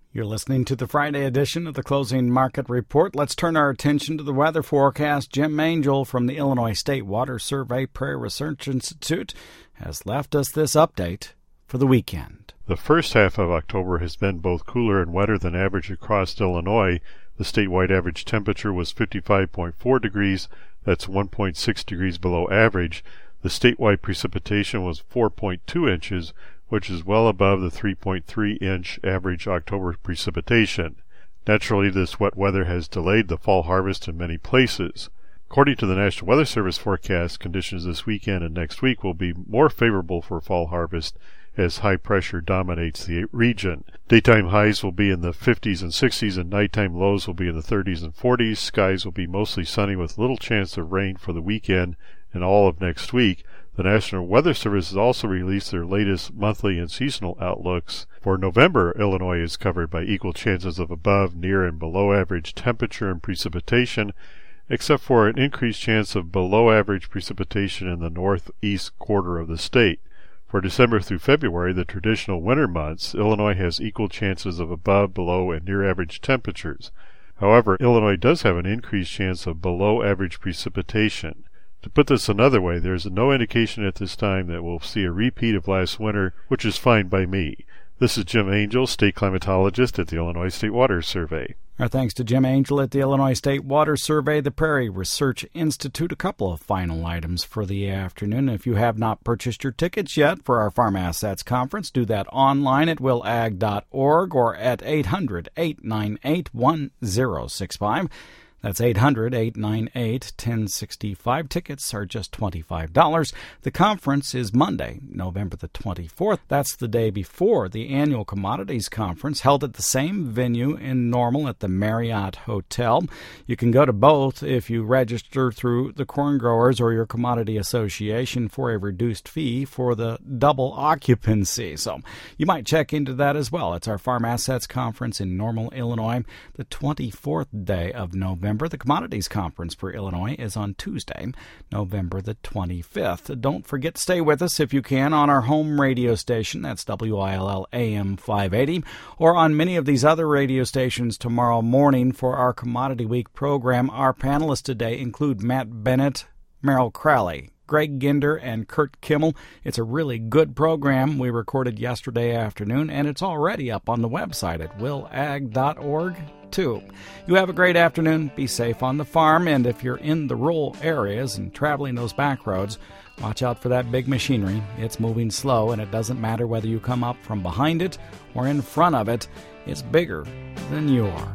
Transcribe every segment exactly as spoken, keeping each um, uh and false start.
You're listening to the Friday edition of the Closing Market Report. Let's turn our attention to the weather forecast. Jim Angel from the Illinois State Water Survey Prairie Research Institute has left us this update for the weekend. The first half of October has been both cooler and wetter than average across Illinois. The statewide average temperature was fifty-five point four degrees. That's one point six degrees below average. The statewide precipitation was four point two inches, which is well above the three point three inch average October precipitation. Naturally, this wet weather has delayed the fall harvest in many places. According to the National Weather Service forecast, conditions this weekend and next week will be more favorable for fall harvest as high pressure dominates the region. Daytime highs will be in the fifties and sixties and nighttime lows will be in the thirties and forties. Skies will be mostly sunny with little chance of rain for the weekend and all of next week. The National Weather Service has also released their latest monthly and seasonal outlooks. For November, Illinois is covered by equal chances of above, near, and below average temperature and precipitation, except for an increased chance of below average precipitation in the northeast quarter of the state. For December through February, the traditional winter months, Illinois has equal chances of above, below, and near average temperatures. However, Illinois does have an increased chance of below average precipitation. To put this another way, there is no indication at this time that we'll see a repeat of last winter, which is fine by me. This is Jim Angel, state climatologist at the Illinois State Water Survey. Our thanks to Jim Angel at the Illinois State Water Survey, the Prairie Research Institute. A couple of final items for the afternoon. If you have not purchased your tickets yet for our Farm Assets Conference, do that online at will ag dot org or at eight hundred, eight nine eight, one zero six five. That's eight hundred, eight nine eight, one zero six five. Tickets are just twenty-five dollars. The conference is Monday, November the twenty-fourth. That's the day before the annual Commodities Conference, held at the same venue in Normal at the Marriott Hotel. You can go to both if you register through the Corn Growers or your Commodity Association for a reduced fee for the double occupancy. So you might check into that as well. It's our Farm Assets Conference in Normal, Illinois, the twenty-fourth day of November. The Commodities Conference for Illinois is on Tuesday, November the twenty-fifth. Don't forget to stay with us if you can on our home radio station, that's W I L L A M five eighty, or on many of these other radio stations tomorrow morning for our Commodity Week program. Our panelists today include Matt Bennett, Merrill Crowley, Greg Ginder, and Kurt Kimmel. It's a really good program we recorded yesterday afternoon, and it's already up on the website at will ag dot org, too. You have a great afternoon. Be safe on the farm, and if you're in the rural areas and traveling those back roads, watch out for that big machinery. It's moving slow, and it doesn't matter whether you come up from behind it or in front of it. It's bigger than you are.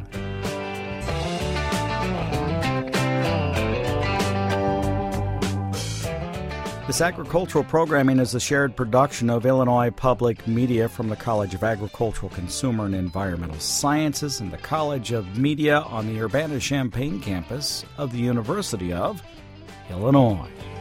This agricultural programming is a shared production of Illinois Public Media from the College of Agricultural, Consumer, and Environmental Sciences and the College of Media on the Urbana-Champaign campus of the University of Illinois.